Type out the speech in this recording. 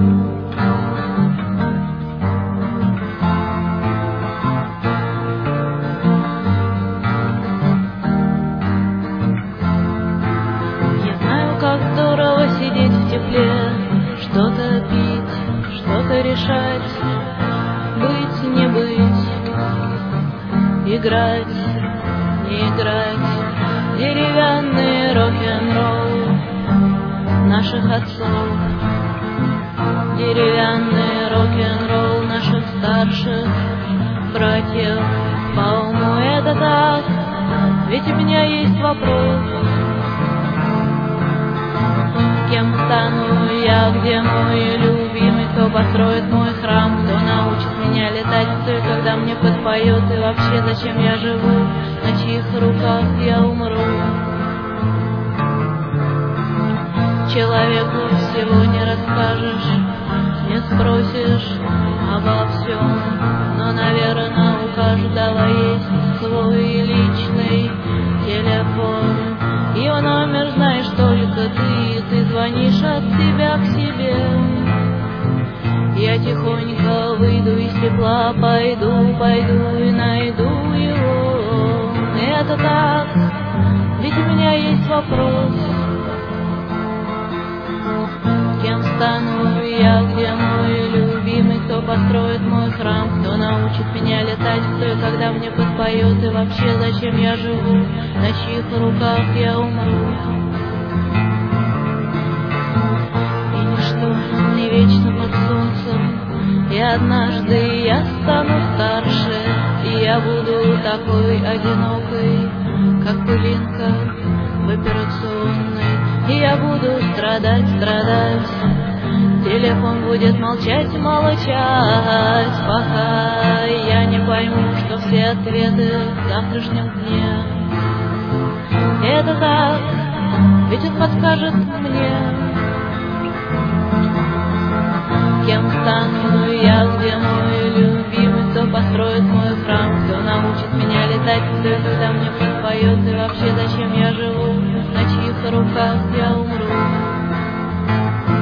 Я знаю, как здорово сидеть в тепле, что-то пить, что-то решать, быть, не быть, играть, не играть, деревянный рок-н-ролл наших отцов, деревянный рок-н-ролл наших старших братьев. По уму это так, ведь у меня есть вопрос: кем стану я, где мой любимый, кто построит мой храм, кто научит меня летать, кто и когда мне подпоет, и вообще зачем я живу, на чьих руках я умру. Человеку всего не расскажешь, не спросишь обо всем, но, наверное, у каждого есть свой личный телефон. Его номер знаешь только ты звонишь от себя к себе. Я тихонько выйду из тепла, пойду и найду его. Это так, ведь у меня есть вопрос: кем стану я, где мой любимый, кто построит мой храм, кто научит меня летать, кто и когда мне подпоет, и вообще зачем я живу, на чьих руках я умру. И ничто не вечно под солнцем, и однажды я стану старше, и я буду такой одинокой, как пылинка в операционной. И я буду страдать, телефон будет молчать, пока я не пойму, что все ответы в завтрашнем дне. Это так, ведь он подскажет мне, кем стану я, где мой любимый, кто построит мой храм, кто научит меня летать, кто и когда мне подпоет, и вообще зачем я живу, на чьих руках я умру.